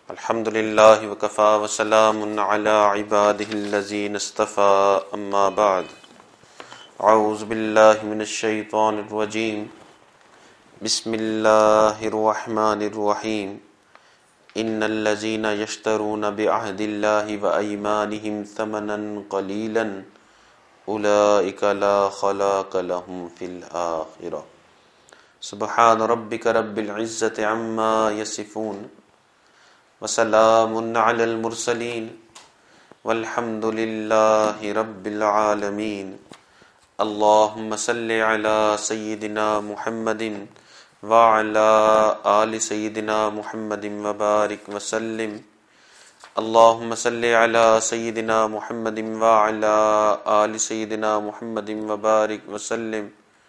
الحمد لله وكفى وسلام على عباده الذين اصطفى أما بعد أعوذ بالله من الشيطان الرجيم بسم الله الرحمن الرحيم إن الذين يشترون بعهد الله وأيمانهم ثمنا قليلا أولئك لا خلاق لهم في الآخرة سبحان ربك رب العزة عما يصفون وسلام على المرسلين والحمد لله رب العالمين اللهم صل على سيدنا محمد وعلى آل سيدنا محمد وبارك وسلم اللهم صل على سيدنا محمد وعلى آل سيدنا محمد وبارك وسلم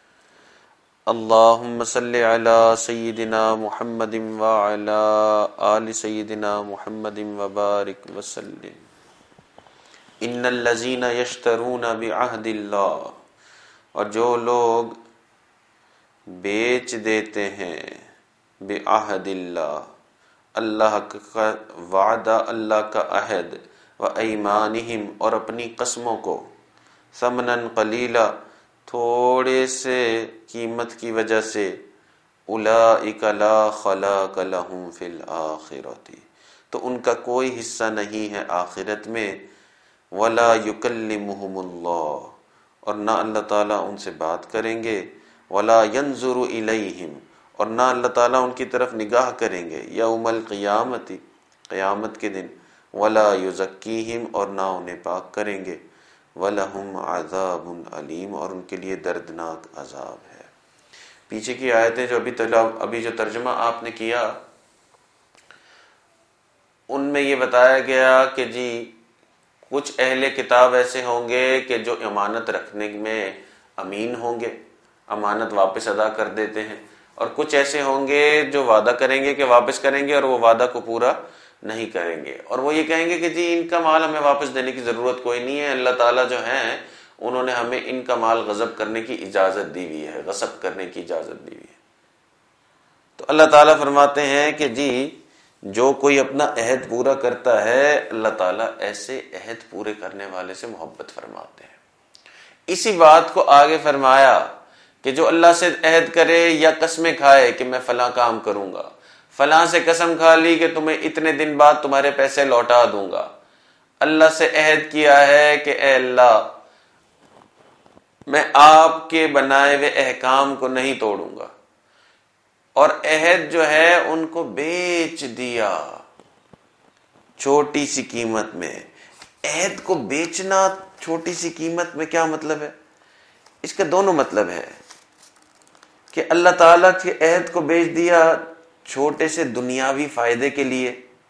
اللهم صل على سيدنا محمد وعلى آل سيدنا محمد وبارك وسلم ان الذين يشترون بعهد الله اور جو لوگ بیچ دیتے ہیں بعہد اللہ اللہ کا وعدہ اللہ کا عہد وایمانہم اور اپنی قسموں کو ثمنا قلیلا تھوڑے سے قیمت کی وجہ سے اولئک لا خلاق لهم فی الآخرۃ تو ان کا کوئی حصہ نہیں ہے آخرت میں ولا یکلمہم اللہ اور نہ اللہ تعالیٰ ان سے بات کریں گے ولا ینظر الیہم اور نہ اللہ تعالیٰ ان کی طرف نگاہ کریں گے یوم القیامت قیامت کے دن ولا یزکیہم اور نہ انہیں پاک کریں گے وَلَهُمْ عَذَابٌ عَلِيمٌ اور ان کے لیے دردناک عذاب ہے۔ پیچھے کی آیتیں جو ابھی جو ترجمہ آپ نے کیا ان میں یہ بتایا گیا کہ جی کچھ اہل کتاب ایسے ہوں گے کہ جو امانت رکھنے میں امین ہوں گے، امانت واپس ادا کر دیتے ہیں، اور کچھ ایسے ہوں گے جو وعدہ کریں گے کہ واپس کریں گے اور وہ وعدہ کو پورا نہیں کریں گے، اور وہ یہ کہیں گے کہ جی ان کا مال ہمیں واپس دینے کی ضرورت کوئی نہیں ہے، اللہ تعالیٰ جو ہیں انہوں نے ہمیں ان کا مال غصب کرنے کی اجازت دی ہوئی ہے، غصب کرنے کی اجازت دی ہوئی ہے۔ تو اللہ تعالیٰ فرماتے ہیں کہ جی جو کوئی اپنا عہد پورا کرتا ہے اللہ تعالیٰ ایسے عہد پورے کرنے والے سے محبت فرماتے ہیں۔ اسی بات کو آگے فرمایا کہ جو اللہ سے عہد کرے یا قسمیں کھائے کہ میں فلاں کام کروں گا، فلاں سے قسم کھا لی کہ تمہیں اتنے دن بعد تمہارے پیسے لوٹا دوں گا، اللہ سے عہد کیا ہے کہ اے اللہ میں آپ کے بنائے ہوئے احکام کو نہیں توڑوں گا، اور عہد جو ہے ان کو بیچ دیا چھوٹی سی قیمت میں۔ عہد کو بیچنا چھوٹی سی قیمت میں کیا مطلب ہے؟ اس کے دونوں مطلب ہے کہ اللہ تعالیٰ کے عہد کو بیچ دیا چھوٹے سے دنیاوی فائدے کے لیے۔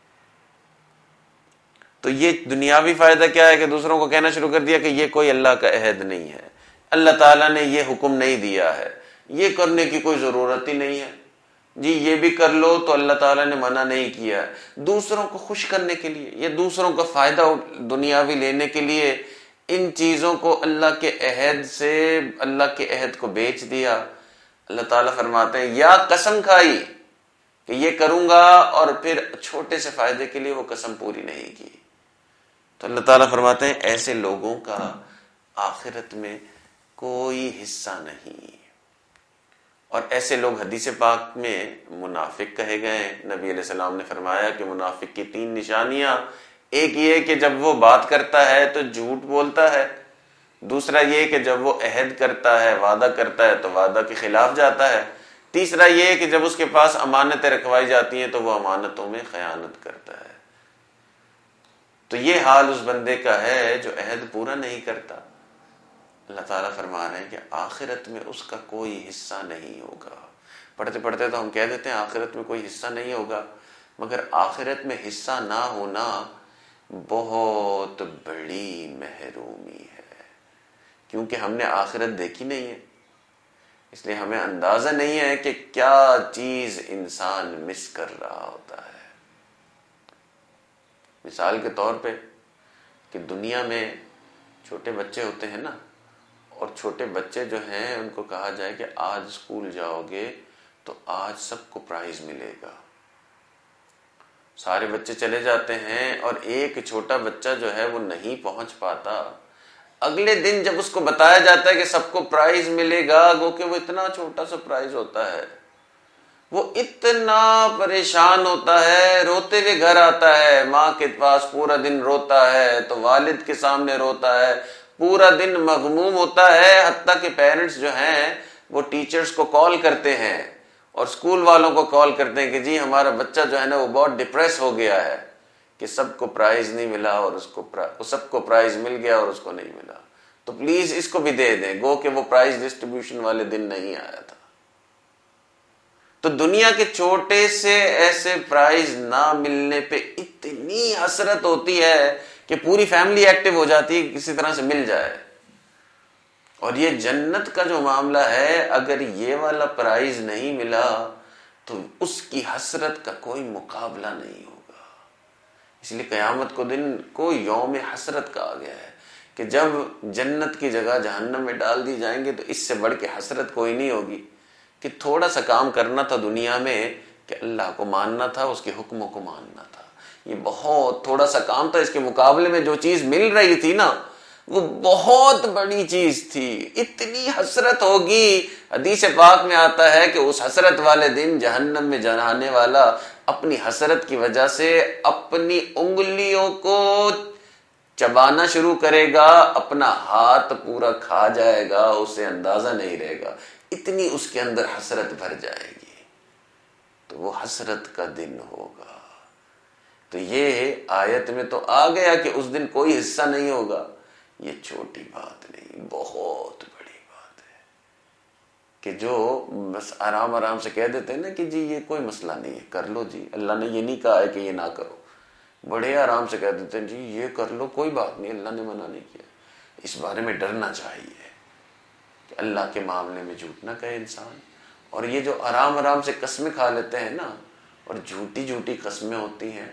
تو یہ دنیاوی فائدہ کیا ہے کہ دوسروں کو کہنا شروع کر دیا کہ یہ کوئی اللہ کا عہد نہیں ہے، اللہ تعالیٰ نے یہ حکم نہیں دیا ہے، یہ کرنے کی کوئی ضرورت ہی نہیں ہے، جی یہ بھی کر لو تو اللہ تعالیٰ نے منع نہیں کیا ہے۔ دوسروں کو خوش کرنے کے لیے یا دوسروں کا فائدہ دنیاوی لینے کے لیے ان چیزوں کو اللہ کے عہد سے اللہ کے عہد کو بیچ دیا۔ اللہ تعالیٰ فرماتے ہیں یا قسم کھائی کہ یہ کروں گا اور پھر چھوٹے سے فائدے کے لیے وہ قسم پوری نہیں کی، تو اللہ تعالیٰ فرماتے ہیں ایسے لوگوں کا آخرت میں کوئی حصہ نہیں۔ اور ایسے لوگ حدیث پاک میں منافق کہے گئے ہیں۔ نبی علیہ السلام نے فرمایا کہ منافق کی 3 نشانیاں، ایک یہ کہ جب وہ بات کرتا ہے تو جھوٹ بولتا ہے، دوسرا یہ کہ جب وہ عہد کرتا ہے وعدہ کرتا ہے تو وعدہ کے خلاف جاتا ہے، تیسرا یہ کہ جب اس کے پاس امانتیں رکھوائی جاتی ہیں تو وہ امانتوں میں خیانت کرتا ہے۔ تو یہ حال اس بندے کا ہے جو عہد پورا نہیں کرتا۔ اللہ تعالیٰ فرما رہے ہیں کہ آخرت میں اس کا کوئی حصہ نہیں ہوگا۔ پڑھتے پڑھتے تو ہم کہہ دیتے ہیں آخرت میں کوئی حصہ نہیں ہوگا، مگر آخرت میں حصہ نہ ہونا بہت بڑی محرومی ہے، کیونکہ ہم نے آخرت دیکھی نہیں ہے، اس لیے ہمیں اندازہ نہیں ہے کہ کیا چیز انسان مس کر رہا ہوتا ہے۔ مثال کے طور پہ کہ دنیا میں چھوٹے بچے ہوتے ہیں نا، اور چھوٹے بچے جو ہیں ان کو کہا جائے کہ آج اسکول جاؤ گے تو آج سب کو پرائز ملے گا، سارے بچے چلے جاتے ہیں اور ایک چھوٹا بچہ جو ہے وہ نہیں پہنچ پاتا. اگلے دن جب اس کو بتایا جاتا ہے کہ سب کو پرائز ملے گا، گو کہ وہ اتنا چھوٹا سا پرائز ہوتا ہے، وہ اتنا پریشان ہوتا ہے، روتے ہوئے گھر آتا ہے، ماں کے پاس پورا دن روتا ہے، تو والد کے سامنے روتا ہے، پورا دن مغموم ہوتا ہے. حتیٰ کہ پیرنٹس جو ہیں وہ ٹیچرز کو کال کرتے ہیں اور اسکول والوں کو کال کرتے ہیں کہ جی ہمارا بچہ جو ہے نا وہ بہت ڈپریس ہو گیا ہے کہ سب کو پرائز نہیں ملا اور سب کو پرائز مل گیا اور اس کو نہیں ملا، تو پلیز اس کو بھی دے دیں، گو کہ وہ پرائز ڈسٹریبیوشن والے دن نہیں آیا تھا. تو دنیا کے چھوٹے سے ایسے پرائز نہ ملنے پہ اتنی حسرت ہوتی ہے کہ پوری فیملی ایکٹیو ہو جاتی ہے کسی طرح سے مل جائے. اور یہ جنت کا جو معاملہ ہے، اگر یہ والا پرائز نہیں ملا تو اس کی حسرت کا کوئی مقابلہ نہیں ہوگا. اس لیے قیامت کو دن کو یوم حسرت کہا گیا ہے کہ جب جنت کی جگہ جہنم میں ڈال دی جائیں گے تو اس سے بڑھ کے حسرت کوئی نہیں ہوگی کہ تھوڑا سا کام کرنا تھا دنیا میں، کہ اللہ کو ماننا تھا، اس کے حکموں کو ماننا تھا. یہ بہت تھوڑا سا کام تھا، اس کے مقابلے میں جو چیز مل رہی تھی نا وہ بہت بڑی چیز تھی. اتنی حسرت ہوگی، حدیث پاک میں آتا ہے کہ اس حسرت والے دن جہنم میں جانے والا اپنی حسرت کی وجہ سے اپنی انگلیوں کو چبانا شروع کرے گا، اپنا ہاتھ پورا کھا جائے گا، اسے اندازہ نہیں رہے گا، اتنی اس کے اندر حسرت بھر جائے گی. تو وہ حسرت کا دن ہوگا. تو یہ آیت میں تو آ گیا کہ اس دن کوئی حصہ نہیں ہوگا. یہ چھوٹی بات نہیں، بہت بڑی بات ہے کہ جو بس آرام آرام سے کہہ دیتے ہیں نا کہ جی یہ کوئی مسئلہ نہیں ہے، کر لو جی، اللہ نے یہ نہیں کہا ہے کہ یہ نہ کرو. بڑے آرام سے کہہ دیتے ہیں جی یہ کر لو، کوئی بات نہیں، اللہ نے منع نہیں کیا. اس بارے میں ڈرنا چاہیے کہ اللہ کے معاملے میں جھوٹ نہ کہے انسان. اور یہ جو آرام آرام سے قسمیں کھا لیتے ہیں نا، اور جھوٹی جھوٹی قسمیں ہوتی ہیں،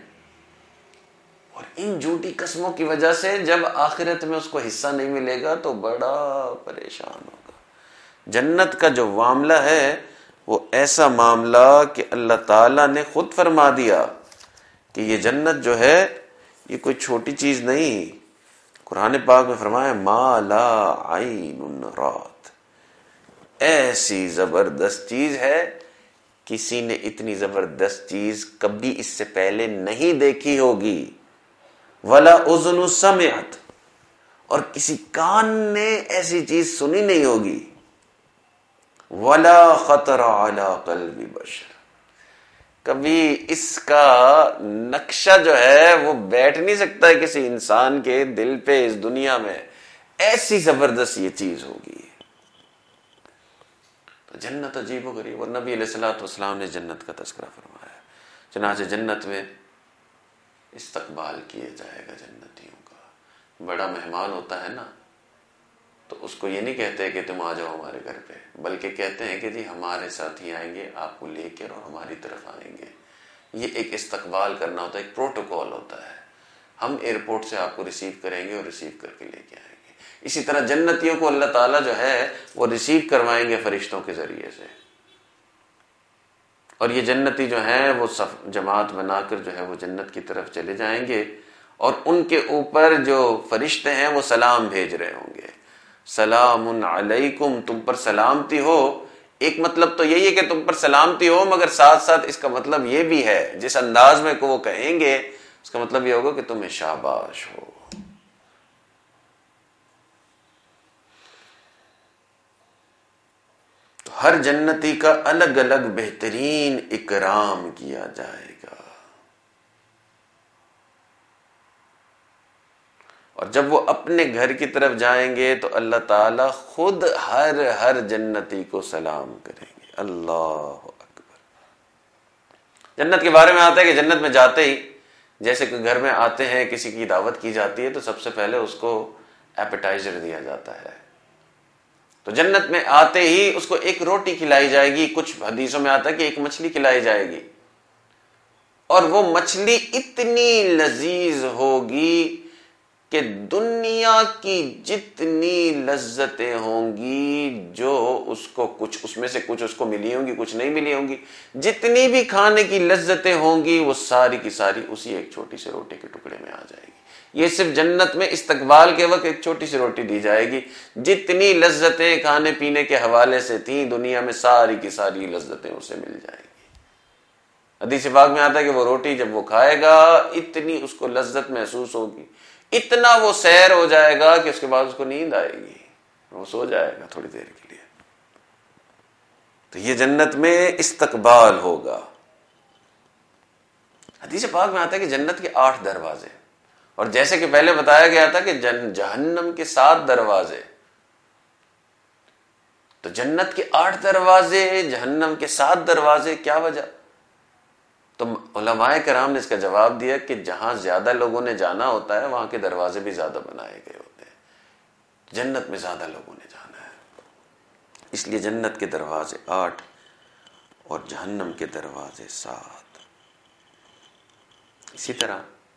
اور ان جھوٹی قسموں کی وجہ سے جب آخرت میں اس کو حصہ نہیں ملے گا تو بڑا پریشان ہوگا. جنت کا جو معاملہ ہے وہ ایسا معاملہ کہ اللہ تعالیٰ نے خود فرما دیا کہ یہ جنت جو ہے یہ کوئی چھوٹی چیز نہیں. قرآن پاک میں فرمایا ما لا عین رات، ایسی زبردست چیز ہے، کسی نے اتنی زبردست چیز کبھی اس سے پہلے نہیں دیکھی ہوگی. ولا اذن سمعت، اور کسی کان نے ایسی چیز سنی نہیں ہوگی. ولا خطر علی قلب بشر، کبھی اس کا نقشہ جو ہے وہ بیٹھ نہیں سکتا ہے کسی انسان کے دل پہ اس دنیا میں. ایسی زبردست یہ چیز ہوگی. تو جنت عجیب و غریب. اور نبی علیہ الصلوۃ والسلام نے جنت کا تذکرہ فرمایا. چنانچہ جنت میں استقبال کیا جائے گا جنتیوں کا. بڑا مہمان ہوتا ہے نا تو اس کو یہ نہیں کہتے کہ تم آ جاؤ ہمارے گھر پہ، بلکہ کہتے ہیں کہ جی ہمارے ساتھ ہی آئیں گے، آپ کو لے کر اور ہماری طرف آئیں گے. یہ ایک استقبال کرنا ہوتا ہے، ایک پروٹوکول ہوتا ہے. ہم ایئرپورٹ سے آپ کو ریسیو کریں گے اور ریسیو کر کے لے کے آئیں گے. اسی طرح جنتیوں کو اللہ تعالیٰ جو ہے وہ ریسیو کروائیں گے فرشتوں کے ذریعے سے. اور یہ جنتی جو ہیں وہ جماعت بنا کر جو ہے وہ جنت کی طرف چلے جائیں گے، اور ان کے اوپر جو فرشتے ہیں وہ سلام بھیج رہے ہوں گے. سلام علیکم، تم پر سلامتی ہو. ایک مطلب تو یہی ہے کہ تم پر سلامتی ہو، مگر ساتھ ساتھ اس کا مطلب یہ بھی ہے، جس انداز میں کو وہ کہیں گے اس کا مطلب یہ ہوگا کہ تمہیں شاباش ہو. تو ہر جنتی کا الگ الگ بہترین اکرام کیا جائے گا. اور جب وہ اپنے گھر کی طرف جائیں گے تو اللہ تعالیٰ خود ہر جنتی کو سلام کریں گے. اللہ اکبر. جنت کے بارے میں آتا ہے کہ جنت میں جاتے ہی جیسے کہ گھر میں آتے ہیں، کسی کی دعوت کی جاتی ہے تو سب سے پہلے اس کو ایپیٹائزر دیا جاتا ہے. تو جنت میں آتے ہی اس کو ایک روٹی کھلائی جائے گی. کچھ حدیثوں میں آتا ہے کہ ایک مچھلی کھلائی جائے گی، اور وہ مچھلی اتنی لذیذ ہوگی کہ دنیا کی جتنی لذتیں ہوں گی، جو اس کو کچھ اس میں سے کچھ اس کو ملی ہوں گی، کچھ نہیں ملی ہوں گی، جتنی بھی کھانے کی لذتیں ہوں گی وہ ساری کی ساری اسی ایک چھوٹی سی روٹی کے ٹکڑے میں آ جائے گی۔ یہ صرف جنت میں استقبال کے وقت ایک چھوٹی سی روٹی دی جائے گی، جتنی لذتیں کھانے پینے کے حوالے سے تھیں دنیا میں ساری کی ساری لذتیں اسے مل جائیں گی۔ حدیث پاک میں آتا ہے کہ وہ روٹی جب وہ کھائے گا اتنی اس کو لذت محسوس ہوگی، اتنا وہ سیر ہو جائے گا کہ اس کے بعد اس کو نیند آئے گی، وہ سو جائے گا تھوڑی دیر کے لیے۔ تو یہ جنت میں استقبال ہوگا۔ حدیث پاک میں آتا ہے کہ جنت کے 8 دروازے، اور جیسے کہ پہلے بتایا گیا تھا کہ جہنم کے 7 دروازے، تو جنت کے 8 دروازے، جہنم کے 7 دروازے، کیا وجہ؟ تو علماء کرام نے اس کا جواب دیا کہ جہاں زیادہ لوگوں نے جانا ہوتا ہے وہاں کے دروازے بھی زیادہ بنائے گئے ہوتے ہیں، جنت میں زیادہ لوگوں نے جانا ہے، اس لیے جنت کے دروازے 8 اور جہنم کے دروازے 7۔ اسی طرح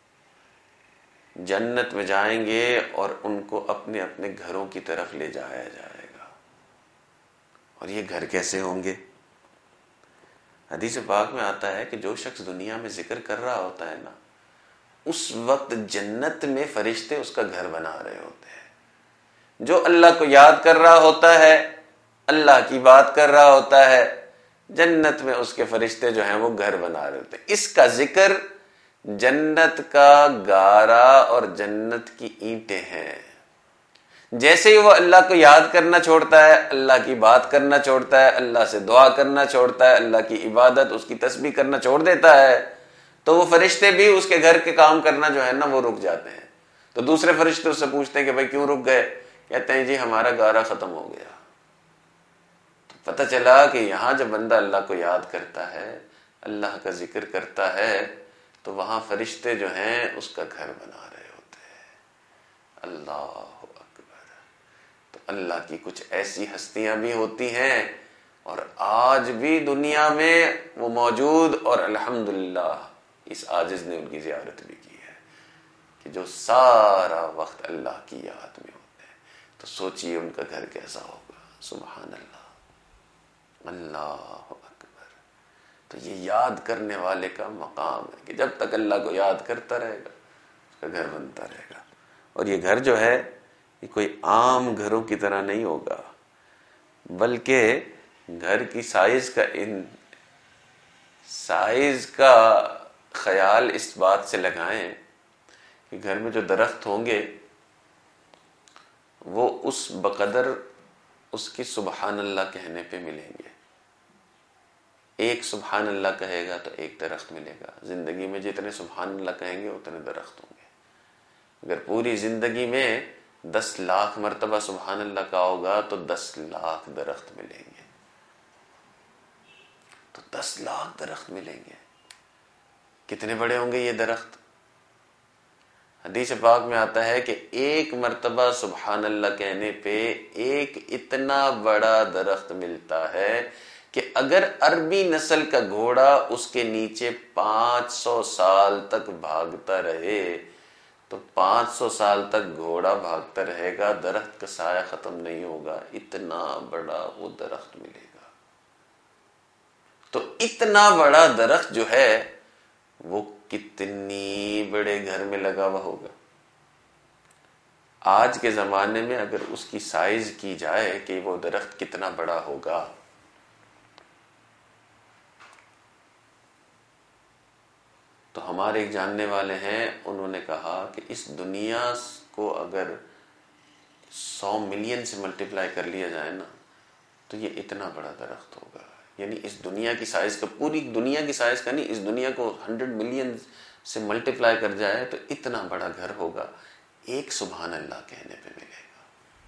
جنت میں جائیں گے اور ان کو اپنے اپنے گھروں کی طرف لے جایا جائے گا۔ اور یہ گھر کیسے ہوں گے؟ حدیث پاک میں آتا ہے کہ جو شخص دنیا میں ذکر کر رہا ہوتا ہے نا، اس وقت جنت میں فرشتے اس کا گھر بنا رہے ہوتے ہیں۔ جو اللہ کو یاد کر رہا ہوتا ہے، اللہ کی بات کر رہا ہوتا ہے، جنت میں اس کے فرشتے جو ہیں وہ گھر بنا رہے ہوتے ہیں۔ اس کا ذکر جنت کا گارا اور جنت کی اینٹیں ہیں۔ جیسے ہی وہ اللہ کو یاد کرنا چھوڑتا ہے، اللہ کی بات کرنا چھوڑتا ہے، اللہ سے دعا کرنا چھوڑتا ہے، اللہ کی عبادت، اس کی تسبیح کرنا چھوڑ دیتا ہے، تو وہ فرشتے بھی اس کے گھر کے کام کرنا جو ہے نا وہ رک جاتے ہیں۔ تو دوسرے فرشتے اس سے پوچھتے ہیں کہ بھائی کیوں رک گئے؟ کہتے ہیں جی ہمارا گارا ختم ہو گیا۔ تو پتہ چلا کہ یہاں جب بندہ اللہ کو یاد کرتا ہے، اللہ کا ذکر کرتا ہے، تو وہاں فرشتے جو ہیں اس کا گھر بنا رہے ہوتے ہیں۔ اللہ اکبر۔ تو اللہ کی کچھ ایسی ہستیاں بھی ہوتی ہیں اور آج بھی دنیا میں وہ موجود، اور الحمدللہ اس عاجز نے ان کی زیارت بھی کی ہے کہ جو سارا وقت اللہ کی یاد میں ہوتے ہیں۔ تو سوچئے ان کا گھر کیسا ہوگا۔ سبحان اللہ، اللہ اکبر۔ تو یہ یاد کرنے والے کا مقام ہے کہ جب تک اللہ کو یاد کرتا رہے گا اس کا گھر بنتا رہے گا۔ اور یہ گھر جو ہے یہ کوئی عام گھروں کی طرح نہیں ہوگا، بلکہ گھر کی سائز کا خیال اس بات سے لگائیں کہ گھر میں جو درخت ہوں گے وہ اس بقدر اس کی سبحان اللہ کہنے پہ ملیں گے۔ ایک سبحان اللہ کہے گا تو ایک درخت ملے گا۔ زندگی میں جتنے سبحان اللہ کہیں گے اتنے درخت ہوں گے۔ اگر پوری زندگی میں 10 لاکھ مرتبہ سبحان اللہ کا ہوگا تو 10 لاکھ درخت ملیں گے۔ تو 10 لاکھ درخت ملیں گے۔ کتنے بڑے ہوں گے یہ درخت؟ حدیث پاک میں آتا ہے کہ ایک مرتبہ سبحان اللہ کہنے پہ ایک اتنا بڑا درخت ملتا ہے کہ اگر عربی نسل کا گھوڑا اس کے نیچے 500 سال تک بھاگتا رہے تو 500 سال تک گھوڑا بھاگتا رہے گا، درخت کا سایہ ختم نہیں ہوگا، اتنا بڑا وہ درخت ملے گا۔ تو اتنا بڑا درخت جو ہے وہ کتنی بڑے گھر میں لگا ہوا ہوگا۔ آج کے زمانے میں اگر اس کی سائز کی جائے کہ وہ درخت کتنا بڑا ہوگا، تو ہمارے ایک جاننے والے ہیں، انہوں نے کہا کہ اس دنیا کو اگر 100 ملین سے ملٹیپلائی کر لیا جائے نا تو یہ اتنا بڑا درخت ہوگا۔ یعنی اس دنیا کی سائز کا، پوری دنیا کی سائز کا نہیں، اس دنیا کو 100 ملین سے ملٹیپلائی کر جائے تو اتنا بڑا گھر ہوگا، ایک سبحان اللہ کہنے پہ ملے گا۔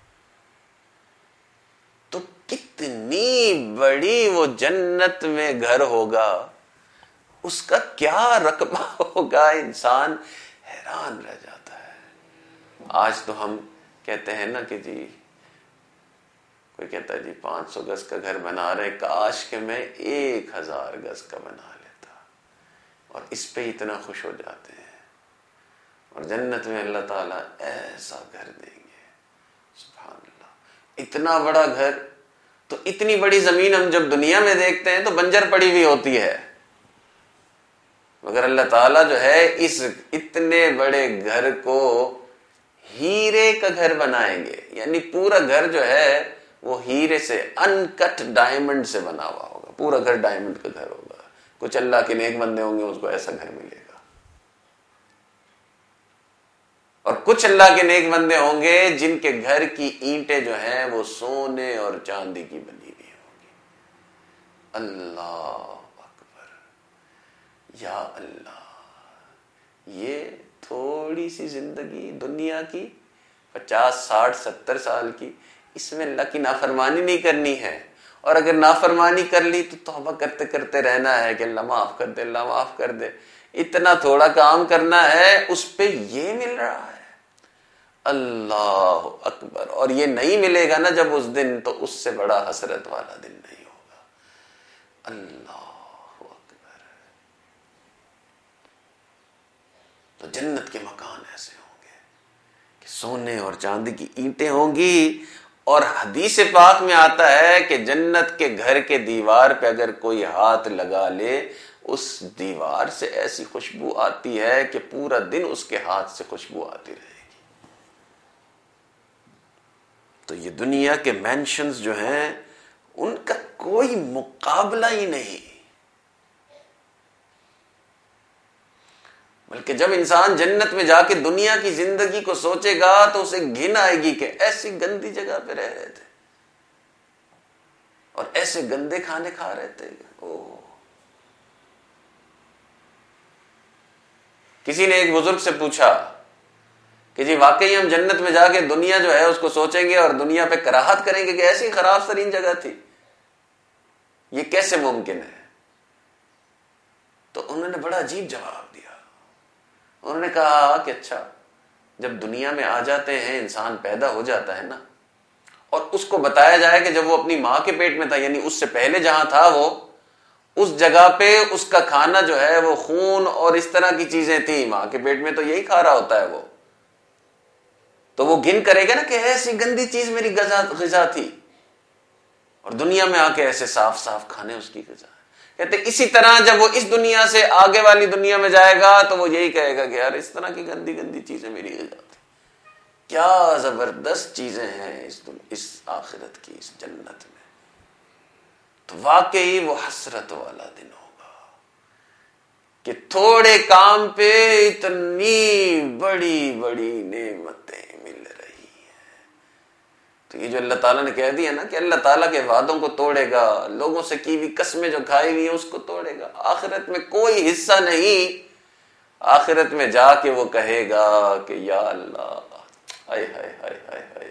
تو کتنی بڑی وہ جنت میں گھر ہوگا، اس کا کیا رقبہ ہوگا، انسان حیران رہ جاتا ہے۔ آج تو ہم کہتے ہیں نا کہ جی کوئی کہتا ہے جی 500 گز کا گھر بنا رہے، کاش کہ میں 1000 گز کا بنا لیتا، اور اس پہ اتنا خوش ہو جاتے ہیں۔ اور جنت میں اللہ تعالیٰ ایسا گھر دیں گے، سبحان اللہ، اتنا بڑا گھر. تو اتنی بڑی زمین ہم جب دنیا میں دیکھتے ہیں تو بنجر پڑی ہوئی ہوتی ہے، مگر اللہ تعالیٰ جو ہے اس اتنے بڑے گھر کو ہیرے کا گھر بنائیں گے. یعنی پورا گھر جو ہے وہ ہیرے سے، ان کٹ ڈائمنڈ سے بنا ہوا ہوگا. پورا گھر ڈائمنڈ کا گھر ہوگا. کچھ اللہ کے نیک بندے ہوں گے اس کو ایسا گھر ملے گا، اور کچھ اللہ کے نیک بندے ہوں گے جن کے گھر کی اینٹیں جو ہیں وہ سونے اور چاندی کی بنی ہوئی ہوں گی. اللہ اکبر، یا اللہ. یہ تھوڑی سی زندگی دنیا کی 50 60 70 سال کی، اس میں اللہ کی نافرمانی نہیں کرنی ہے. اور اگر نافرمانی کر لی تو توبہ کرتے کرتے رہنا ہے کہ اللہ معاف کر دے، اللہ معاف کر دے. اتنا تھوڑا کام کرنا ہے، اس پہ یہ مل رہا ہے. اللہ اکبر. اور یہ نہیں ملے گا نا جب اس دن، تو اس سے بڑا حسرت والا دن نہیں ہوگا. اللہ اکبر. تو جنت کے مکان ایسے ہوں گے کہ سونے اور چاندی کی اینٹیں ہوں گی. اور حدیث پاک میں آتا ہے کہ جنت کے گھر کے دیوار پہ اگر کوئی ہاتھ لگا لے، اس دیوار سے ایسی خوشبو آتی ہے کہ پورا دن اس کے ہاتھ سے خوشبو آتی رہے گی. تو یہ دنیا کے مینشنز جو ہیں ان کا کوئی مقابلہ ہی نہیں. بلکہ جب انسان جنت میں جا کے دنیا کی زندگی کو سوچے گا تو اسے گھن آئے گی کہ ایسی گندی جگہ پہ رہ رہے تھے اور ایسے گندے کھانے کھا رہے تھے. کسی نے ایک بزرگ سے پوچھا کہ جی واقعی ہم جنت میں جا کے دنیا جو ہے اس کو سوچیں گے اور دنیا پہ کراہت کریں گے کہ ایسی خراب ترین جگہ تھی، یہ کیسے ممکن ہے؟ تو انہوں نے بڑا عجیب جواب دیا. انہوں نے کہا کہ اچھا، جب دنیا میں آ جاتے ہیں، انسان پیدا ہو جاتا ہے نا، اور اس کو بتایا جائے کہ جب وہ اپنی ماں کے پیٹ میں تھا، یعنی اس سے پہلے جہاں تھا وہ، اس جگہ پہ اس کا کھانا جو ہے وہ خون اور اس طرح کی چیزیں تھیں. ماں کے پیٹ میں تو یہی کھا رہا ہوتا ہے وہ. تو وہ گن کرے گا نا کہ ایسی گندی چیز میری غذا تھی، اور دنیا میں آ کے ایسے صاف صاف کھانے اس کی غذا. کہتے اسی طرح جب وہ اس دنیا سے آگے والی دنیا میں جائے گا تو وہ یہی کہے گا کہ یار اس طرح کی گندی گندی چیزیں میری غذا تھی. کیا زبردست چیزیں ہیں اس آخرت کی، اس جنت میں. تو واقعی وہ حسرت والا دن ہوگا کہ تھوڑے کام پہ اتنی بڑی بڑی نعمتیں مل رہی ہیں. تو یہ جو اللہ تعالیٰ نے کہہ دیا نا کہ اللہ تعالیٰ کے وعدوں کو توڑے گا، لوگوں سے کی ہوئی قسمیں جو کھائی ہوئی ہیں اس کو توڑے گا، آخرت میں کوئی حصہ نہیں. آخرت میں جا کے وہ کہے گا کہ یا اللہ، ہائے ہائے ہائے ہائے ہائے،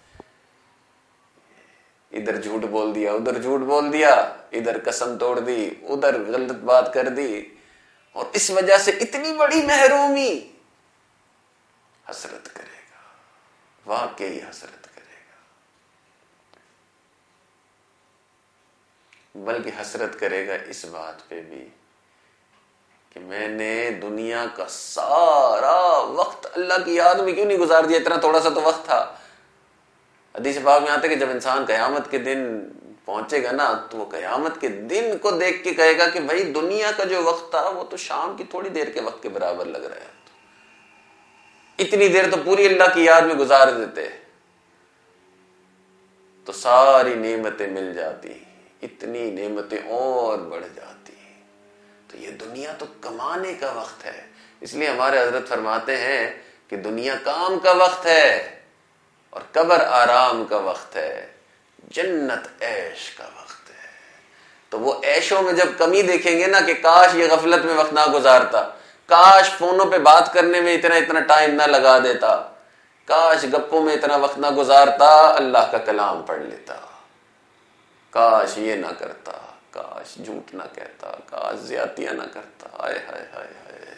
ادھر جھوٹ بول دیا، ادھر جھوٹ بول دیا، ادھر قسم توڑ دی، ادھر غلط بات کر دی، اور اس وجہ سے اتنی بڑی محرومی. حسرت کرے گا، واقعی حسرت کرے گا. بلکہ حسرت کرے گا اس بات پہ بھی کہ میں نے دنیا کا سارا وقت اللہ کی یاد میں کیوں نہیں گزار دیا. اتنا تھوڑا سا تو وقت تھا. حدیث پاک میں آتا ہے کہ جب انسان قیامت کے دن پہنچے گا نا تو وہ قیامت کے دن کو دیکھ کے کہے گا کہ بھائی دنیا کا جو وقت تھا وہ تو شام کی تھوڑی دیر کے وقت کے برابر لگ رہا ہے. اتنی دیر تو پوری اللہ کی یاد میں گزار دیتے تو ساری نعمتیں مل جاتی، اتنی نعمتیں اور بڑھ جاتی. تو یہ دنیا تو کمانے کا وقت ہے. اس لیے ہمارے حضرت فرماتے ہیں کہ دنیا کام کا وقت ہے اور قبر آرام کا وقت ہے، جنت عیش کا وقت ہے. تو وہ عیشوں میں جب کمی دیکھیں گے نا کہ کاش یہ غفلت میں وقت نہ گزارتا، کاش فونوں پہ بات کرنے میں اتنا ٹائم نہ لگا دیتا، کاش گپوں میں اتنا وقت نہ گزارتا، اللہ کا کلام پڑھ لیتا، کاش یہ نہ کرتا، کاش جھوٹ نہ کہتا، کاش زیادتیاں نہ کرتا. ہائے ہائے ہائے ہائے.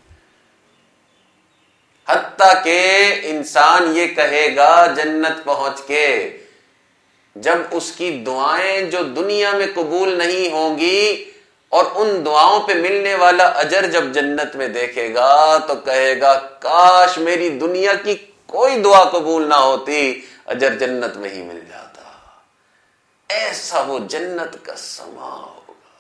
حتیٰ کہ انسان یہ کہے گا جنت پہنچ کے، جب اس کی دعائیں جو دنیا میں قبول نہیں ہوں گی اور ان دعاؤں پہ ملنے والا اجر جب جنت میں دیکھے گا تو کہے گا کاش میری دنیا کی کوئی دعا قبول نہ ہوتی، اجر جنت میں ہی مل جاتا۔ ایسا وہ جنت کا سما ہوگا۔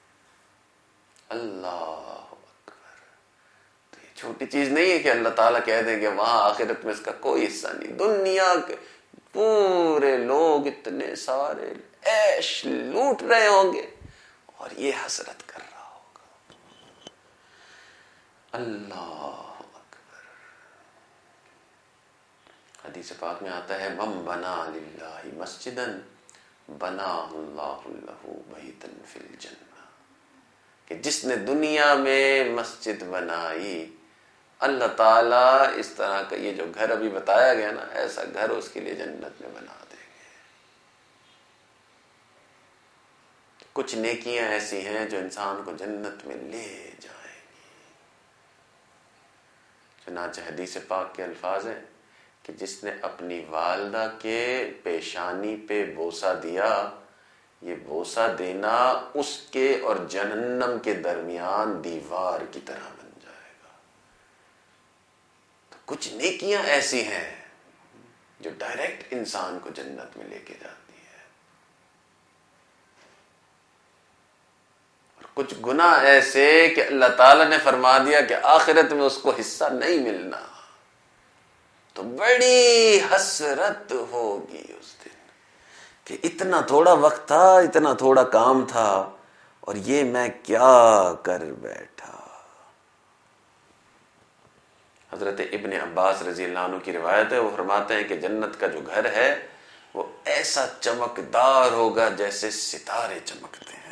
اللہ اکبر۔ تو یہ چھوٹی چیز نہیں ہے کہ اللہ تعالیٰ کہہ دیں کہ وہاں آخرت میں اس کا کوئی حصہ نہیں۔ دنیا کے پورے لوگ اتنے سارے عیش لوٹ رہے ہوں گے اور یہ حسرت کر رہا ہوگا۔ اللہ اکبر۔ حدیث پاک میں آتا ہے من بنا للہ مسجدا بنا اللہ لہ بیتا فی الجنہ، کہ جس نے دنیا میں مسجد بنائی، اللہ تعالیٰ اس طرح کا یہ جو گھر ابھی بتایا گیا نا، ایسا گھر اس کے لیے جنت میں بنا دیں گے۔ کچھ نیکیاں ایسی ہیں جو انسان کو جنت میں لے جائیں گی۔ چنانچہ حدیث پاک کے الفاظ ہیں کہ جس نے اپنی والدہ کے پیشانی پہ بوسہ دیا، یہ بوسہ دینا اس کے اور جہنم کے درمیان دیوار کی طرح بن جائے گا۔ تو کچھ نیکیاں ایسی ہیں جو ڈائریکٹ انسان کو جنت میں لے کے جاتی ہے، اور کچھ گناہ ایسے کہ اللہ تعالیٰ نے فرما دیا کہ آخرت میں اس کو حصہ نہیں ملنا، تو بڑی حسرت ہوگی اس دن کہ اتنا تھوڑا وقت تھا، اتنا تھوڑا کام تھا، اور یہ میں کیا کر بیٹھا۔ حضرت ابن عباس رضی اللہ عنہ کی روایت ہے، وہ فرماتے ہیں کہ جنت کا جو گھر ہے وہ ایسا چمکدار ہوگا جیسے ستارے چمکتے ہیں۔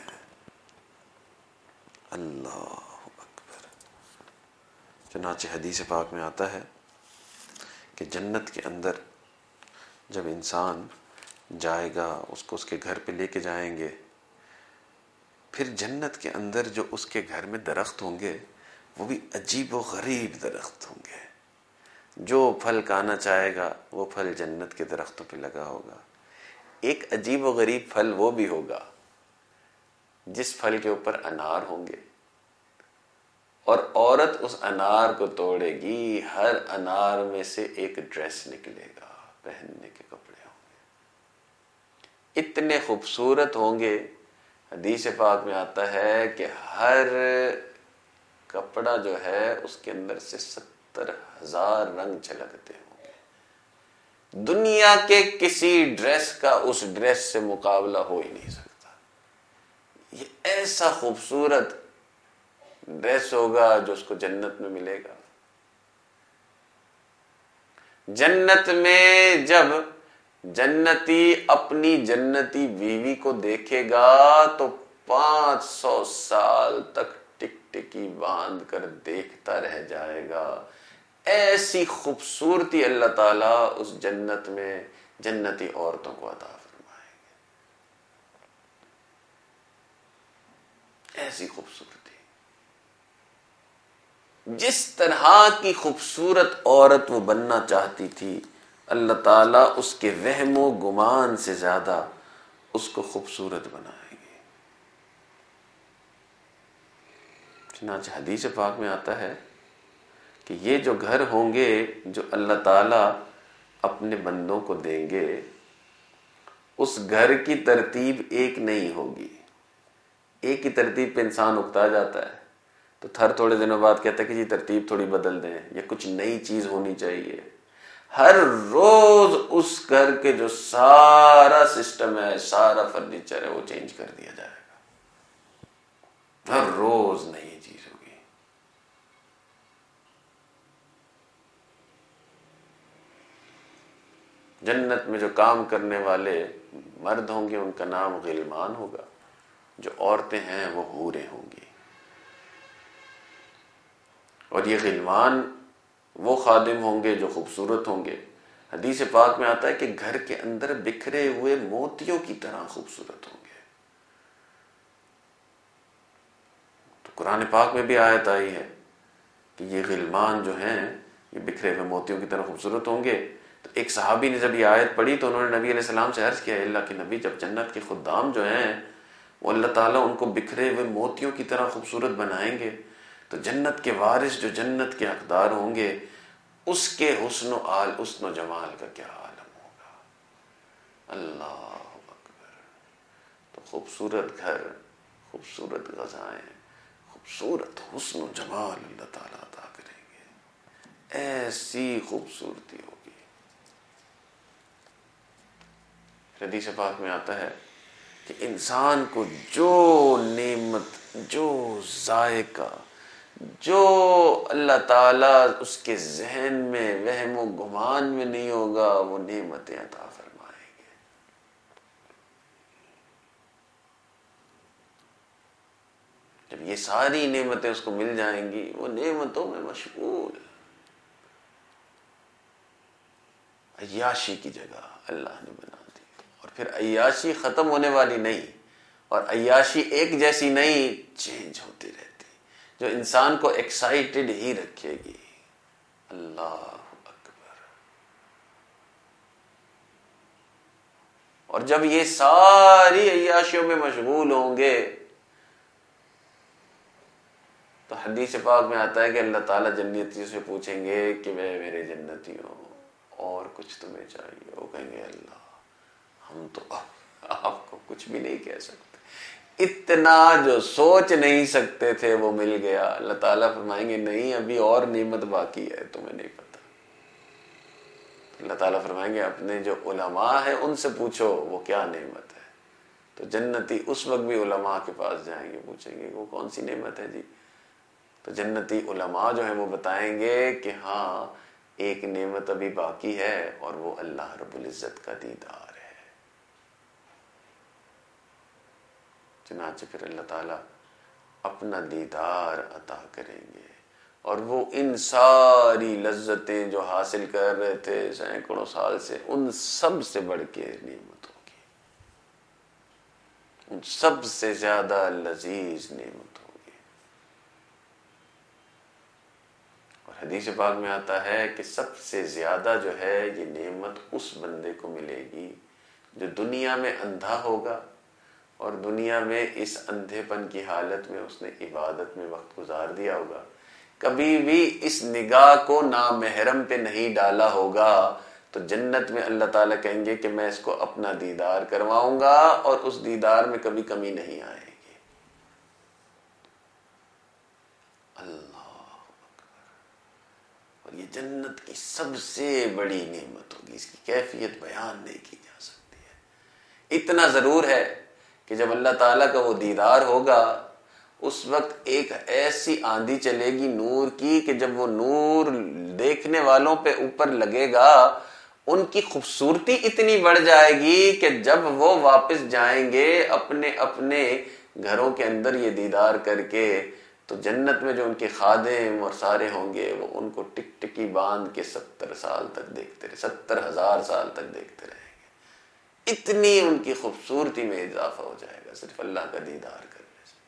اللہ اکبر۔ چنانچہ حدیث پاک میں آتا ہے کہ جنت کے اندر جب انسان جائے گا، اس کو اس کے گھر پہ لے کے جائیں گے، پھر جنت کے اندر جو اس کے گھر میں درخت ہوں گے وہ بھی عجیب و غریب درخت ہوں گے۔ جو پھل کھانا چاہے گا وہ پھل جنت کے درختوں پہ لگا ہوگا۔ ایک عجیب و غریب پھل وہ بھی ہوگا جس پھل کے اوپر انار ہوں گے، اور عورت اس انار کو توڑے گی، ہر انار میں سے ایک ڈریس نکلے گا، پہننے کے کپڑے ہوں گے، اتنے خوبصورت ہوں گے۔ حدیث پاک میں آتا ہے کہ ہر کپڑا جو ہے اس کے اندر سے 70,000 رنگ جھلکتے ہوں گے۔ دنیا کے کسی ڈریس کا اس ڈریس سے مقابلہ ہو ہی نہیں سکتا۔ یہ ایسا خوبصورت ڈریس ہوگا جو اس کو جنت میں ملے گا۔ جنت میں جب جنتی اپنی جنتی بیوی کو دیکھے گا تو 500 سال تک ٹک ٹکی باندھ کر دیکھتا رہ جائے گا۔ ایسی خوبصورتی اللہ تعالیٰ اس جنت میں جنتی عورتوں کو عطا فرمائیں گے۔ ایسی خوبصورتی، جس طرح کی خوبصورت عورت وہ بننا چاہتی تھی، اللہ تعالیٰ اس کے وہم و گمان سے زیادہ اس کو خوبصورت بنائیں گے۔ چنانچہ حدیث پاک میں آتا ہے کہ یہ جو گھر ہوں گے جو اللہ تعالیٰ اپنے بندوں کو دیں گے، اس گھر کی ترتیب ایک نہیں ہوگی۔ ایک ہی ترتیب پہ انسان اکتا جاتا ہے تو ہر تھوڑے دنوں بعد کہتا ہے کہ جی ترتیب تھوڑی بدل دیں، یا کچھ نئی چیز ہونی چاہیے۔ ہر روز اس گھر کے جو سارا سسٹم ہے، سارا فرنیچر ہے، وہ چینج کر دیا جائے گا۔ ہر روز نئی چیز ہوگی۔ جنت میں جو کام کرنے والے مرد ہوں گے ان کا نام غلمان ہوگا، جو عورتیں ہیں وہ حوریں ہوں گی۔ اور یہ غلمان وہ خادم ہوں گے جو خوبصورت ہوں گے۔ حدیث پاک میں آتا ہے کہ گھر کے اندر بکھرے ہوئے موتیوں کی طرح خوبصورت ہوں گے۔ تو قرآن پاک میں بھی آیت آئی ہے کہ یہ غلمان جو ہیں یہ بکھرے ہوئے موتیوں کی طرح خوبصورت ہوں گے۔ تو ایک صحابی نے جب یہ آیت پڑھی تو انہوں نے نبی علیہ السلام سے عرض کیا، اللہ کے نبی، جب جنت کے خدام جو ہیں وہ اللہ تعالیٰ ان کو بکھرے ہوئے موتیوں کی طرح خوبصورت بنائیں گے. تو جنت کے وارث جو جنت کے حقدار ہوں گے اس کے حسن و جمال کا کیا عالم ہوگا. اللہ اکبر. تو خوبصورت گھر، خوبصورت غذائیں، خوبصورت حسن و جمال اللہ تعالیٰ عطا کریں گے. ایسی خوبصورتی ہوگی. حدیث پاک میں آتا ہے کہ انسان کو جو نعمت، جو ذائقہ، جو اللہ تعالیٰ اس کے ذہن میں وہم و گمان میں نہیں ہوگا وہ نعمتیں عطا فرمائیں گے. جب یہ ساری نعمتیں اس کو مل جائیں گی وہ نعمتوں میں مشغول. عیاشی کی جگہ اللہ نے بنا دی. اور پھر عیاشی ختم ہونے والی نہیں، اور عیاشی ایک جیسی نہیں، چینج ہوتی رہتی، جو انسان کو ایکسائٹڈ ہی رکھے گی. اللہ اکبر. اور جب یہ ساری عیاشیوں میں مشغول ہوں گے تو حدیث پاک میں آتا ہے کہ اللہ تعالیٰ جنتیوں سے پوچھیں گے کہ میرے جنتیوں اور کچھ تمہیں چاہیے؟ وہ کہیں گے اللہ ہم تو آپ کو کچھ بھی نہیں کہہ سکتے، اتنا جو سوچ نہیں سکتے تھے وہ مل گیا. اللہ تعالیٰ فرمائیں گے نہیں، ابھی اور نعمت باقی ہے، تمہیں نہیں پتا. اللہ تعالیٰ فرمائیں گے اپنے جو علماء ہیں ان سے پوچھو وہ کیا نعمت ہے. تو جنتی اس وقت بھی علماء کے پاس جائیں گے، پوچھیں گے وہ کون سی نعمت ہے جی. تو جنتی علماء جو ہیں وہ بتائیں گے کہ ہاں ایک نعمت ابھی باقی ہے اور وہ اللہ رب العزت کا دیدار ہے. چنانچہ پھر اللہ تعالیٰ اپنا دیدار عطا کریں گے اور وہ ان ساری لذتیں جو حاصل کر رہے تھے سینکڑوں سال سے، ان سب سے بڑھ کے نعمت ہوگی، ان سب سے زیادہ لذیذ نعمت ہوگی. اور حدیث پاک میں آتا ہے کہ سب سے زیادہ جو ہے یہ نعمت اس بندے کو ملے گی جو دنیا میں اندھا ہوگا اور دنیا میں اس اندھے پن کی حالت میں اس نے عبادت میں وقت گزار دیا ہوگا، کبھی بھی اس نگاہ کو نامحرم پہ نہیں ڈالا ہوگا. تو جنت میں اللہ تعالیٰ کہیں گے کہ میں اس کو اپنا دیدار کرواؤں گا اور اس دیدار میں کبھی کمی نہیں آئے گی. اللہ اکبر. اور یہ جنت کی سب سے بڑی نعمت ہوگی، اس کی کیفیت بیان نہیں کی جا سکتی ہے. اتنا ضرور ہے کہ جب اللہ تعالیٰ کا وہ دیدار ہوگا اس وقت ایک ایسی آندھی چلے گی نور کی کہ جب وہ نور دیکھنے والوں پہ اوپر لگے گا ان کی خوبصورتی اتنی بڑھ جائے گی کہ جب وہ واپس جائیں گے اپنے اپنے گھروں کے اندر یہ دیدار کر کے تو جنت میں جو ان کے خادم اور سارے ہوں گے وہ ان کو ٹک ٹکی باندھ کے 70 سال تک دیکھتے رہے، 70,000 سال تک دیکھتے رہیں گے. اتنی ان کی خوبصورتی میں اضافہ ہو جائے گا صرف اللہ کا دیدار کرنے سے.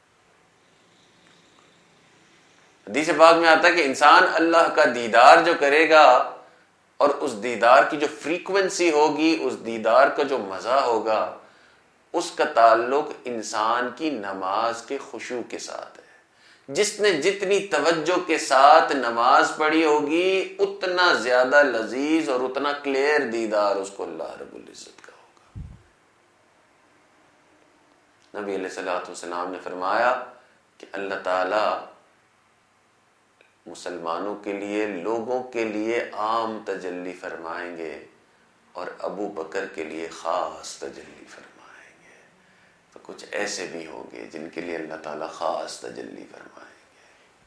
حدیث پاک میں آتا ہے کہ انسان اللہ کا دیدار جو کرے گا اور اس دیدار کی جو فریکوینسی ہوگی، اس دیدار کا جو مزہ ہوگا، اس کا تعلق انسان کی نماز کے خشوع کے ساتھ ہے. جس نے جتنی توجہ کے ساتھ نماز پڑھی ہوگی اتنا زیادہ لذیذ اور اتنا کلیئر دیدار اس کو اللہ رب العزت کا ہوگا. نبی علیہ الصلوۃ والسلام نے فرمایا کہ اللہ تعالی مسلمانوں کے لیے، لوگوں کے لیے عام تجلی فرمائیں گے اور ابو بکر کے لیے خاص تجلی فرمائیں گے. تو کچھ ایسے بھی ہوں گے جن کے لیے اللہ تعالیٰ خاص تجلی فرمائیں گے.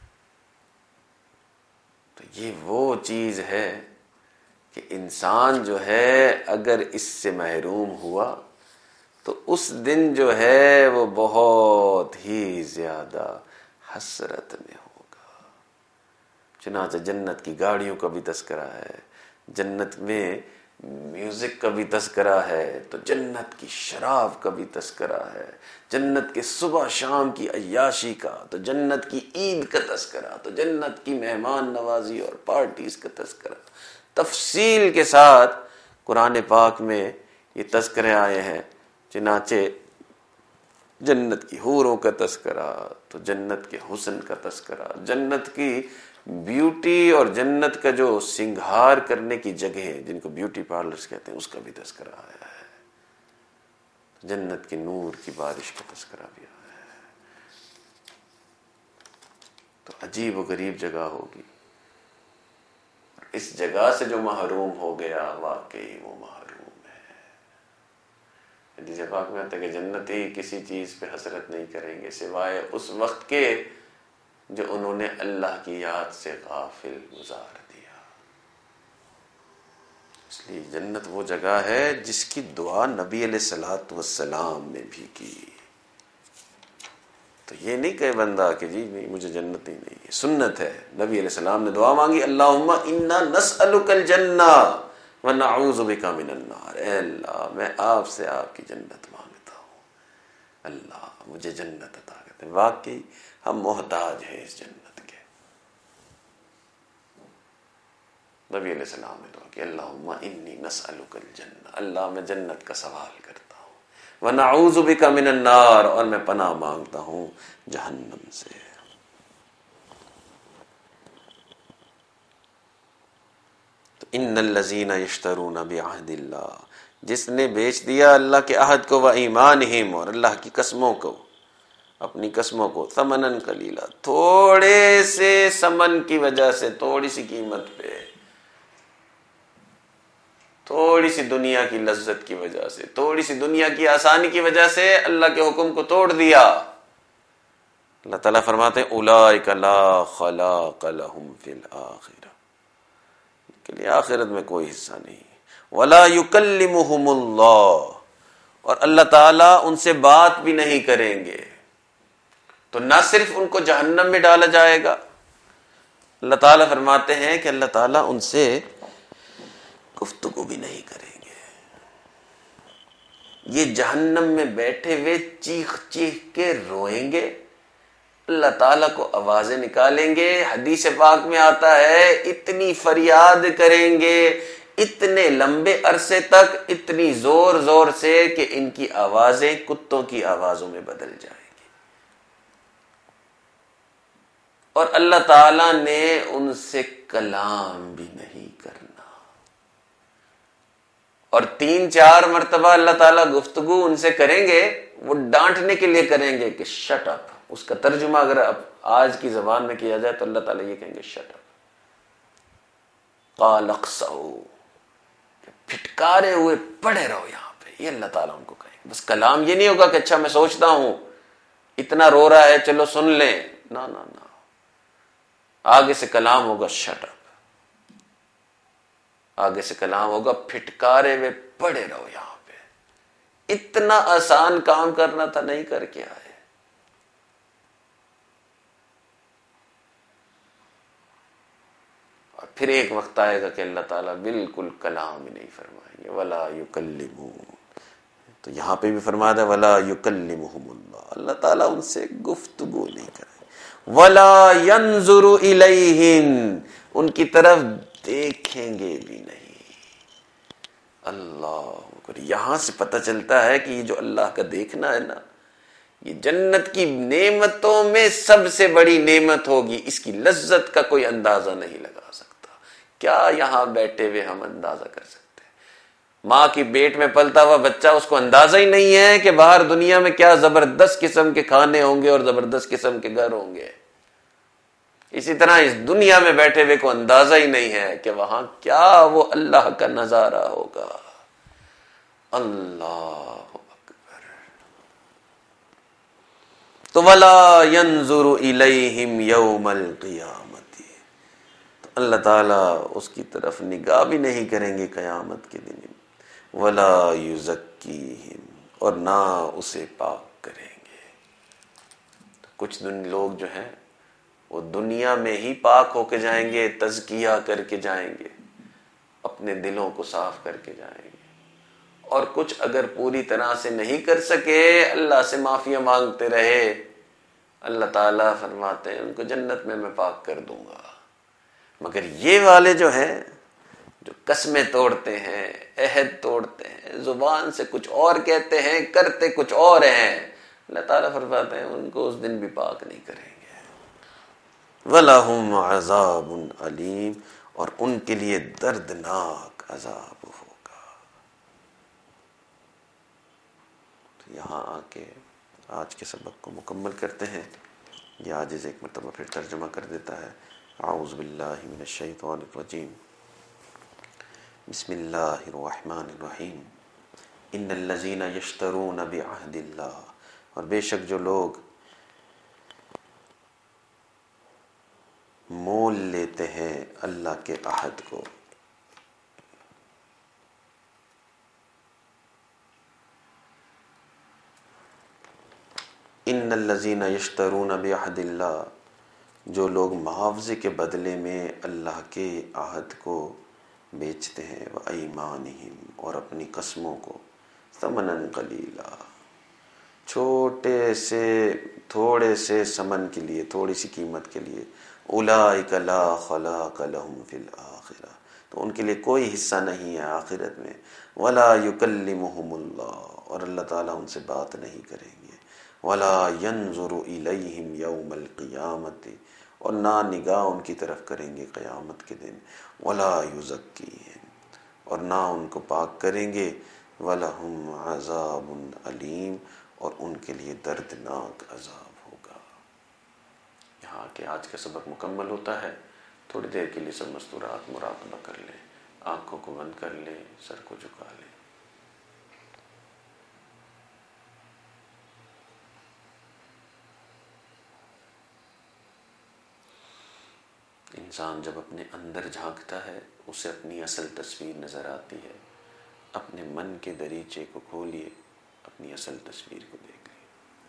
تو یہ وہ چیز ہے کہ انسان جو ہے اگر اس سے محروم ہوا تو اس دن جو ہے وہ بہت ہی زیادہ حسرت میں ہوگا. چنانچہ جنت کی گاڑیوں کا بھی تذکرہ ہے، جنت میں میوزک کا بھی تذکرہ ہے، تو جنت کی شراب کا بھی تذکرہ ہے، جنت کے صبح شام کی عیاشی کا، تو جنت کی عید کا تذکرہ، تو جنت کی مہمان نوازی اور پارٹیز کا تذکرہ. تفصیل کے ساتھ قرآن پاک میں یہ تذکرے آئے ہیں. چنانچہ جنت کی حوروں کا تذکرہ تو جنت کے حسن کا تذکرہ، جنت کی بیوٹی اور جنت کا جو سنگھار کرنے کی جگہ ہے جن کو بیوٹی پارلرز کہتے ہیں اس کا بھی تذکرہ آیا ہے، جنت کی نور کی بارش کا تذکرہ بھی آیا ہے۔ تو عجیب و غریب جگہ ہوگی، اس جگہ سے جو محروم ہو گیا واقعی وہ محروم ہے۔ حدیث پاک میں آتا ہے کہ جنتی کسی چیز پہ حسرت نہیں کریں گے سوائے اس وقت کے جو انہوں نے اللہ کی یاد سے غافل گزار دیا۔ اس لیے جنت وہ جگہ ہے جس کی دعا نبی علیہ الصلوۃ والسلام نے بھی کی۔ تو یہ نہیں کہ بندہ کہ جی نہیں مجھے جنت ہی نہیں ہے، سنت ہے، نبی علیہ السلام نے دعا مانگی اللہم انا نسألک الجنہ ونعوذ بک من النار، اے اللہ میں آپ سے آپ کی جنت مانگتا ہوں، اللہ مجھے جنت عطا کرتے۔ واقعی ہم محتاج ہیں اس جنت کے۔ نبی علیہ السلام نے دعا کہ اللہم انی نسألک الجنہ، اللہ میں جنت کا سوال کرتا ہوں، وَنَعُوذُ بِكَ مِنَ النَّارِ، اور میں پناہ مانگتا ہوں جہنم سے۔ تو ان الذین یشترون بعہد اللہ، جس نے بیچ دیا اللہ کے عہد کو، وایمانہم، اور اللہ کی قسموں کو، اپنی قسموں کو، ثمنن قلیلا، تھوڑے سے ثمن کی وجہ سے، تھوڑی سی قیمت پہ، تھوڑی سی دنیا کی لذت کی وجہ سے، تھوڑی سی دنیا کی آسانی کی وجہ سے اللہ کے حکم کو توڑ دیا۔ اللہ تعالیٰ فرماتے ہیں اولئک لا خلاق لہم فی الآخرہ، ان کے لیے آخرت میں کوئی حصہ نہیں، ولا یکلمہم اللہ، اور اللہ تعالیٰ ان سے بات بھی نہیں کریں گے۔ تو نہ صرف ان کو جہنم میں ڈالا جائے گا، اللہ تعالیٰ فرماتے ہیں کہ اللہ تعالیٰ ان سے گفتگو بھی نہیں کریں گے۔ یہ جہنم میں بیٹھے ہوئے چیخ چیخ کے روئیں گے، اللہ تعالیٰ کو آوازیں نکالیں گے۔ حدیث پاک میں آتا ہے اتنی فریاد کریں گے اتنے لمبے عرصے تک، اتنی زور زور سے کہ ان کی آوازیں کتوں کی آوازوں میں بدل جائیں گی، اور اللہ تعالیٰ نے ان سے کلام بھی نہیں کرنا۔ اور 3-4 مرتبہ اللہ تعالیٰ گفتگو ان سے کریں گے، وہ ڈانٹنے کے لیے کریں گے کہ شٹ اپ۔ اس کا ترجمہ اگر اب آج کی زبان میں کیا جائے تو اللہ تعالیٰ یہ کہیں گے شٹ اپ، قال اخسؤ، پھٹکارے ہوئے پڑے رہو یہاں پہ، یہ اللہ تعالیٰ ان کو کہیں گے۔ بس کلام یہ نہیں ہوگا کہ اچھا میں سوچتا ہوں اتنا رو رہا ہے چلو سن لیں، نہ نہ نہ، آگے سے کلام ہوگا شٹ اپ، آگے سے کلام ہوگا پھٹکارے ہوئے پڑے رہو یہاں پہ۔ اتنا آسان کام کرنا تھا نہیں کر کے آئے۔ اور پھر ایک وقت آئے گا کہ اللہ تعالیٰ بالکل کلام ہی نہیں فرمائیں گے، ولا یکلمون، تو یہاں پہ بھی فرمایا ہے ولا یکلمہم اللہ، اللہ تعالیٰ ان سے گفتگو نہیں کرے، ولا ینظر الیہم، ان کی طرف دیکھیں گے بھی نہیں۔ اللہ اکبر، یہاں سے پتہ چلتا ہے کہ یہ جو اللہ کا دیکھنا ہے نا، یہ جنت کی نعمتوں میں سب سے بڑی نعمت ہوگی، اس کی لذت کا کوئی اندازہ نہیں لگا سکتا۔ کیا یہاں بیٹھے ہوئے ہم اندازہ کر سکتے ہیں؟ ماں کی پیٹ میں پلتا ہوا بچہ، اس کو اندازہ ہی نہیں ہے کہ باہر دنیا میں کیا زبردست قسم کے کھانے ہوں گے اور زبردست قسم کے گھر ہوں گے۔ اسی طرح اس دنیا میں بیٹھے ہوئے کو اندازہ ہی نہیں ہے کہ وہاں کیا وہ اللہ کا نظارہ ہوگا۔ اللہ اکبر۔ تو وَلَا يَنظُرُ إِلَيْهِمْ يَوْمَ الْقِيَامَةِ، تو اللہ تعالیٰ اس کی طرف نگاہ بھی نہیں کریں گے قیامت کے دن، وَلَا يُزَكِّيهِمْ، اور نہ اسے پاک کریں گے۔ کچھ لوگ جو ہیں وہ دنیا میں ہی پاک ہو کے جائیں گے، تزکیہ کر کے جائیں گے، اپنے دلوں کو صاف کر کے جائیں گے، اور کچھ اگر پوری طرح سے نہیں کر سکے، اللہ سے معافیاں مانگتے رہے، اللہ تعالیٰ فرماتے ہیں ان کو جنت میں پاک کر دوں گا۔ مگر یہ والے جو ہیں، جو قسمیں توڑتے ہیں، عہد توڑتے ہیں، زبان سے کچھ اور کہتے ہیں، کرتے کچھ اور ہیں، اللہ تعالیٰ فرماتے ہیں ان کو اس دن بھی پاک نہیں کریں گے. وَلَهُمْ عَذَابٌ عَلِيمٌ، اور ان کے لیے دردناک عذاب ہوگا. تو یہاں آ کے آج کے سبق کو مکمل کرتے ہیں. یہ عاجز ایک مرتبہ پھر ترجمہ کر دیتا ہے. اعوذ باللہ من الشیطان الرجیم، بسم اللہ الرحمن الرحیم. ان الذین یشترون بعہد اللہ، اور بے شک جو لوگ مول لیتے ہیں اللہ کے عہد کو. ان الذین یشترون بعہد اللہ، جو لوگ معاوضے کے بدلے میں اللہ کے عہد کو بیچتے ہیں، وَأَيْمَانِهِمْ، اور اپنی قسموں کو، ثمناً قلیلا، تھوڑے سے ثمن کے لیے، تھوڑی سی قیمت کے لیے. اولئک لا خلاق لهم فی الآخرہ، تو ان کے لیے کوئی حصہ نہیں ہے آخرت میں. ولا یکلمہم اللہ، اور اللہ تعالیٰ ان سے بات نہیں کریں گے. ولا ینظر الیہم یوم القیامۃ، اور نہ نگاہ ان کی طرف کریں گے قیامت کے دن. ولا یزکیہم، اور نہ ان کو پاک کریں گے. وَلَهُمْ عَذَابٌ عَلِيمٌ، اور ان کے لیے دردناک عذاب ہوگا. یہاں کے آج کا سبق مکمل ہوتا ہے. تھوڑی دیر کے لیے سب مستورات مراقبہ کر لیں، آنکھوں کو بند کر لیں، سر کو جھکا لیں. انسان جب اپنے اندر جھانکتا ہے اسے اپنی اصل تصویر نظر آتی ہے. اپنے من کے دریچے کو کھولیے، اپنی اصل تصویر کو دیکھ لیے.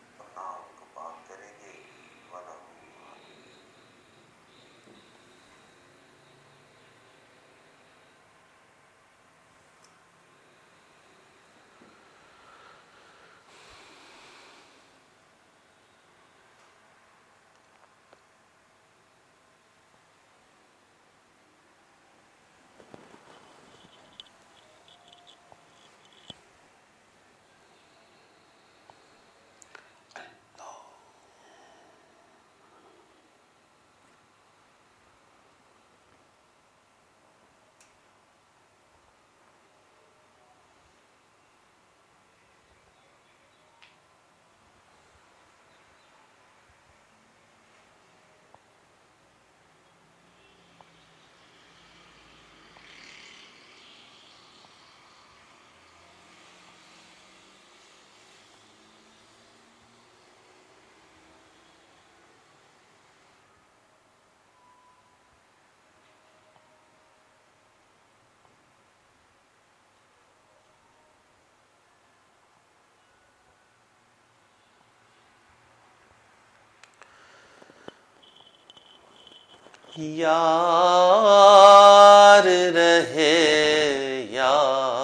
یار رہے یا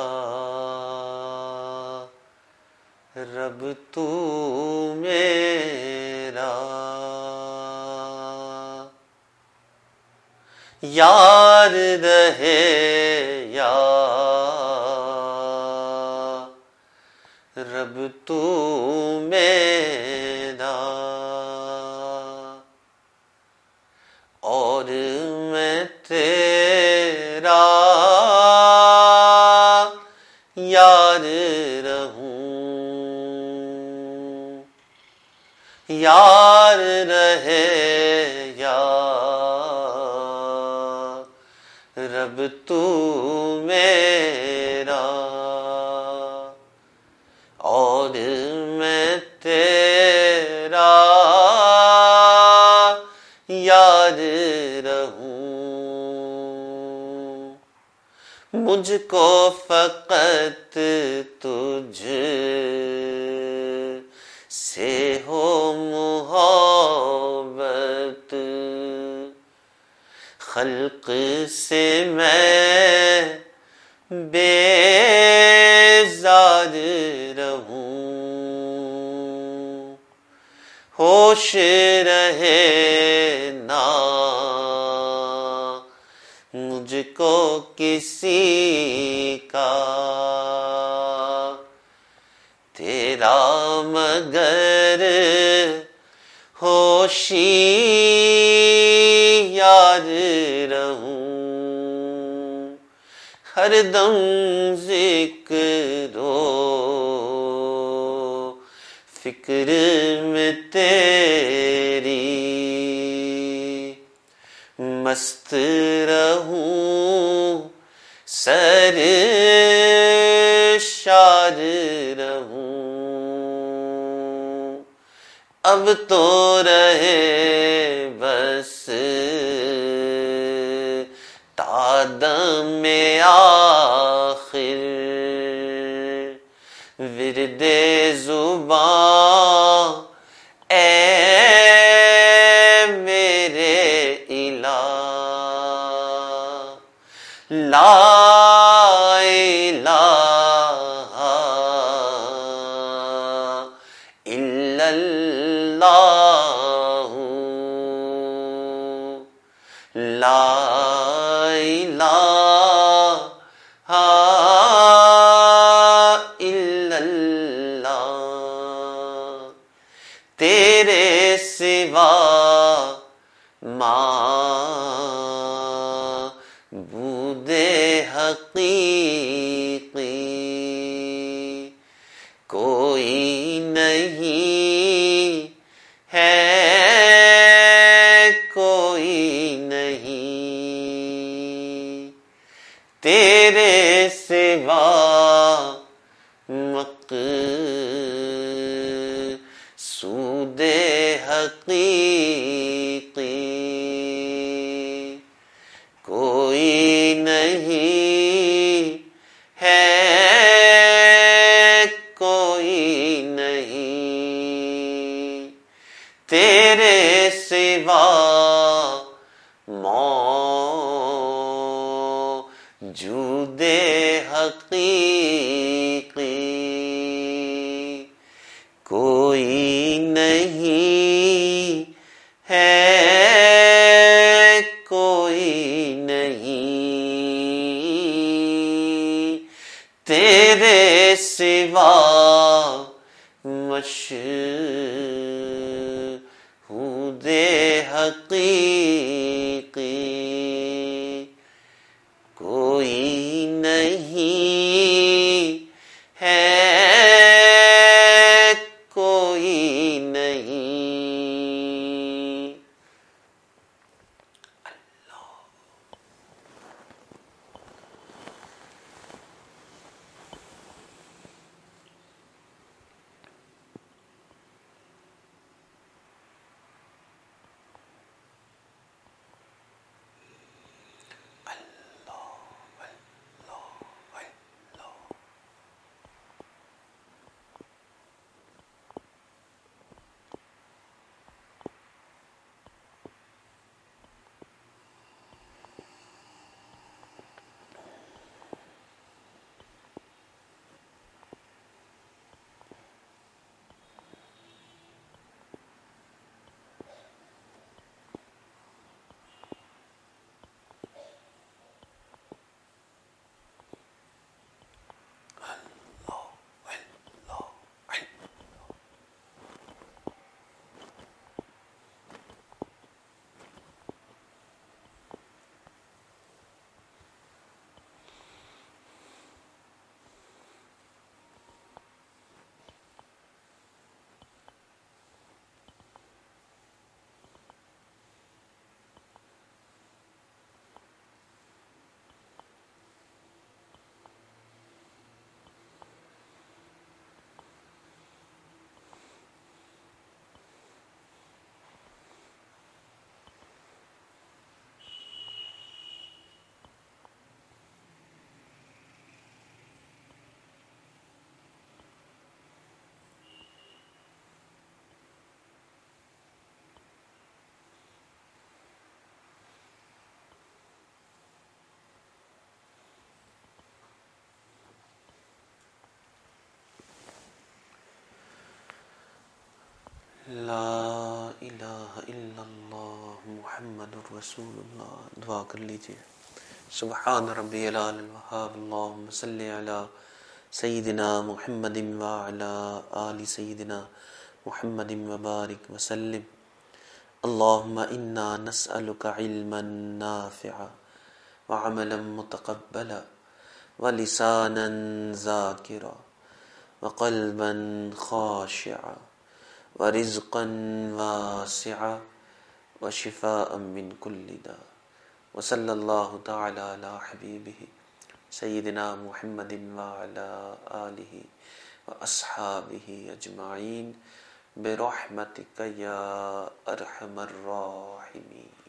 رب تو میرا، یار رہے یا رب تو میرا، اور میں تیرا یار رہوں. یار رہے یا رب تو میرا، اور میں تیرا یار رہوں. مجھ کو فقط تجھ سے ہو محبت، خلق سے میں بیزار رہوں. ہوش رہے نا مجھ کو کسی کا، تیرا مگر ہوشیار رہوں، ہر دم ذکر و فکر میں تیری مست رہوں، سرشار رہوں۔ اب تو رہے بس تا دم آخر ورد زباں اے میرے الہ، لا الہ الا اللہ، لا الہ الا اللہ۔ تیرے سوا معبود حقیقی کوئی نہیں ہے، کوئی نہیں تیرے سوا مقصود حقیقی کوئی نہیں ہے، کوئی نہیں تیرے سوا موجود حقیقی کوئی نہیں ہے، کوئی نہیں تیرے سوا مشہود حقیقی کوئی نہیں ہے، کوئی نہیں۔ لا الہ الا اللہ محمد رسول اللہ۔ دعا کر لیجئے۔ سبحان ربی العلی الوہاب، اللہم صلی علی سیدنا محمد وعلی آل سیدنا محمد وبارک وسلم۔ اللہم انا نسألک علما نافعا وعملا متقبلا ولسانا ذاکرا وقلبا خاشعا ورزقا واسعا وشفاء من كل داء، وصلی اللہ تعالی علی حبیبہ سیدنا محمد وعلی آلہ واصحابہ اجمعین برحمتک یا ارحم الراحمین۔